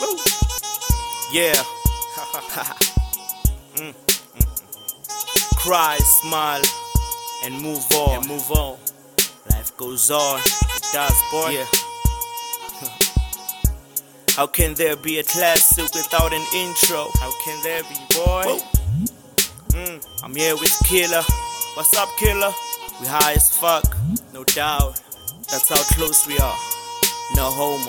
Yeah. Cry, smile, and move on. Life goes on. It does, boy. Yeah. How can there be a classic without an intro? How can there be, boy? I'm here with Killer. What's up, Killer? We high as fuck, no doubt. That's how close we are. No homo.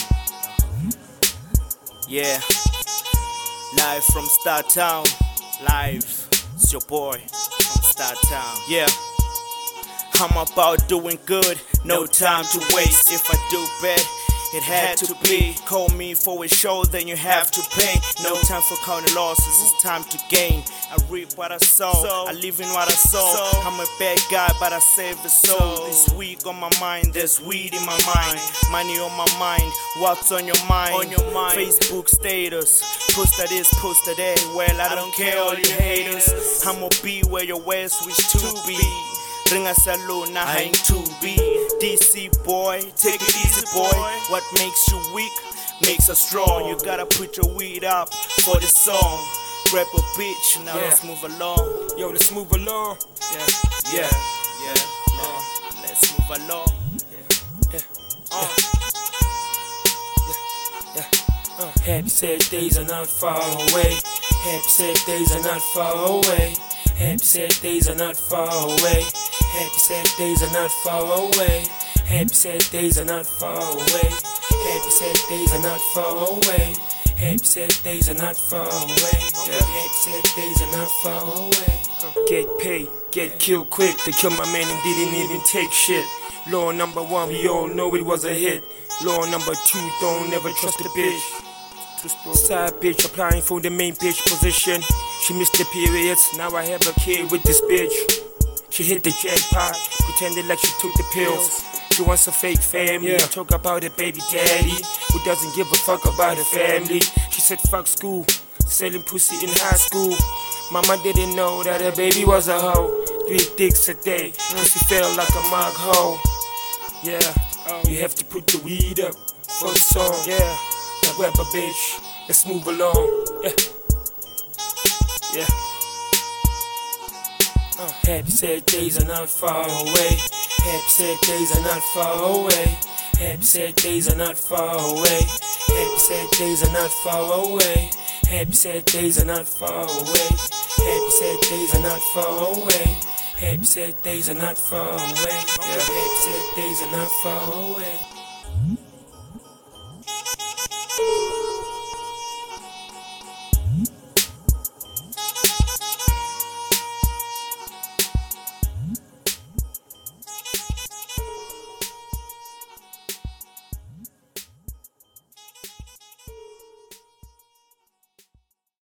Yeah. Live from Star Town. Live. It's your boy from Star Town. Yeah. I'm about doing good, no time to waste. If I do bad, it had to be. Call me for a show, then you have to pay. No time for counting losses, it's time to gain. I reap what I sow, I live in what I sow. I'm a bad guy, but I save the soul. This week on my mind, there's weed in my mind. Money on my mind, what's on your mind? Facebook status, poster this, poster that. Well, I don't care, all you haters. I'ma be where your ways wish to be. Ring a salon, now I ain't to be. DC boy, take it easy boy. What makes you weak makes us strong. You gotta put your weed up for the song. Grab a bitch, now let's move along. Yo, let's move along. Yeah. Let's move along. Happy sad days are not far away. Happy sad days are not far away. Happy sad days are not far away. Happy sad days are not far away. Happy sad days are not far away. Happy sad days are not far away. Happy sad days are not far away. Happy sad days are not far away. Get paid, get killed quick. They killed my man and didn't even take shit. Law number one, we all know it was a hit. Law number two, don't never trust a bitch. Side bitch applying for the main bitch position. She missed the periods, now I have a kid with this bitch. She hit the jackpot, pretended like she took the pills. She wants a fake family, talk about a baby daddy who doesn't give a fuck about her family. She said fuck school, selling pussy in high school. Mama didn't know that her baby was a hoe. 3 dicks a day, pussy felt like a mug hoe. Yeah, you have to put the weed up for the song. Now grab a bitch, let's move along. Happy sad days are not far away. Happy sad days are not far away. Happy sad days are not far away. Happy sad days are not far away. Happy sad days are not far away. Happy sad days are not far away. Happy sad days are not far away. Happy sad days are not far away.